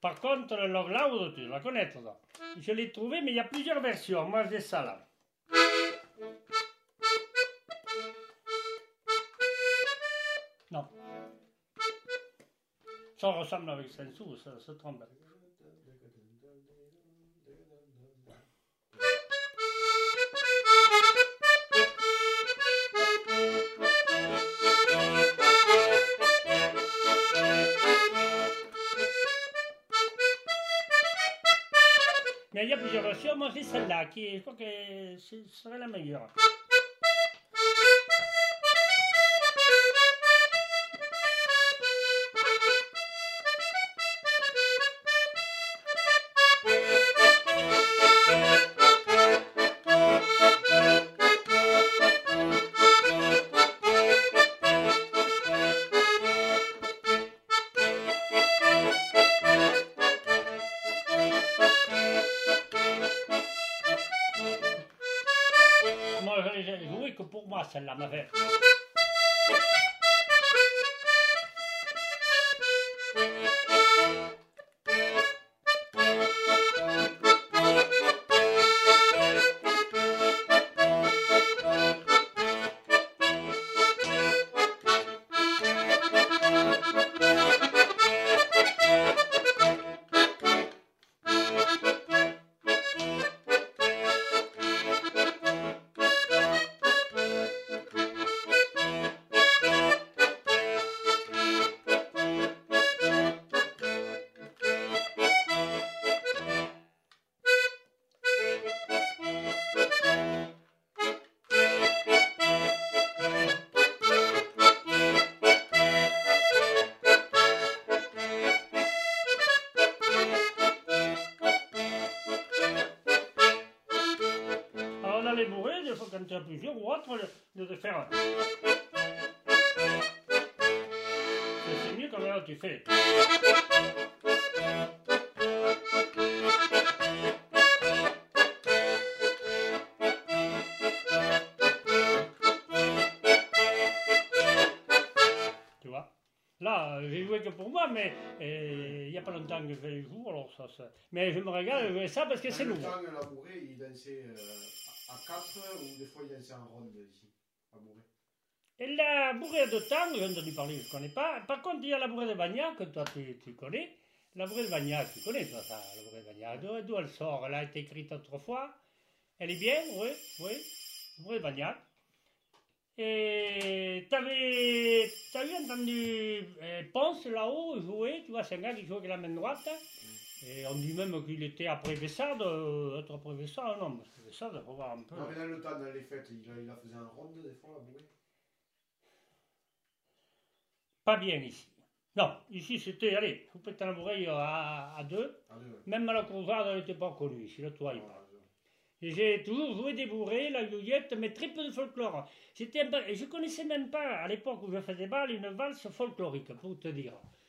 Par contre, le Love Loud, tu dois la connaître, ça. Je l'ai trouvé, mais il y a plusieurs versions. Moi, j'ai ça, là. Non. Ça ressemble avec Saint-Sou, ça se trompe. Mais il y a plusieurs versions, moi j'ai celle-là, qui je crois que ce serait la meilleure. Moi, j'ai joué que pour moi, celle-là m'a fait. Alors on a les bourrées, des fois quand tu as plusieurs ou autre, de faire. C'est mieux quand là tu fais. Tu vois? Là, j'ai joué que pour moi, mais il n'y a pas longtemps que je joue, alors ça. Mais je me regarde jouer ça parce que c'est nouveau. Dans le temps, la bourrée, il dansait à 4 ou des fois il dansait en ronde ici, à bourrée. Et la bourrée de Tang, j'ai entendu parler, je ne connais pas. Par contre, il y a la bourrée de Bagnac, que toi tu connais. La bourrée de Bagnac, tu connais toi ça, la bourrée de Bagnac. D'où elle sort? Elle a été écrite autrefois. Elle est bien, oui, oui. La bourrée de Bagnac. Et t'avais entendu Ponce là-haut jouer, tu vois, c'est un gars qui joue avec la main droite. Et on dit même qu'il était après Vessade, être après Vessade, non, parce que Vessade, il faut voir un peu. Non, mais dans le temps, dans les fêtes, il a faisait en ronde des fois, la bourrée. Pas bien ici. Non, ici c'était, allez, vous pétez la bourrée à deux. Même à la croisade, elle n'était pas connue ici, là, toi, il parle. Et j'ai toujours joué des bourrées, la youillette, mais très peu de folklore. Je ne connaissais même pas, à l'époque où je faisais bal, une valse folklorique, pour te dire.